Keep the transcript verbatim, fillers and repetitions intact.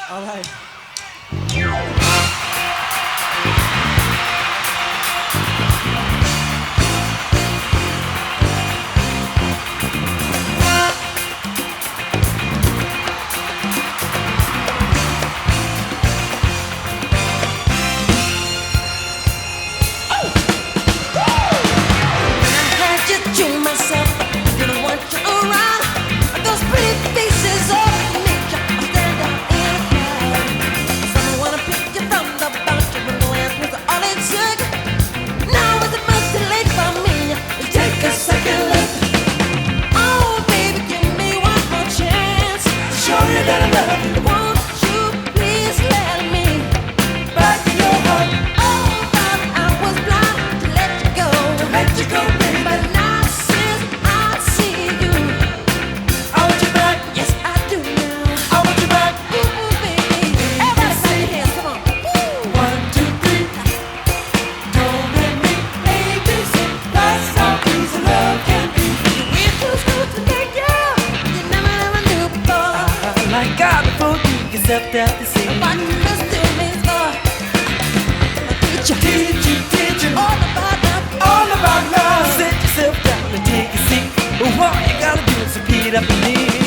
All right. God before you can step out the sea. What you must do is for teach you, Teach you, teach you all about love, all about love. Sit yourself down and take a seat. But what you gotta do is repeat after me.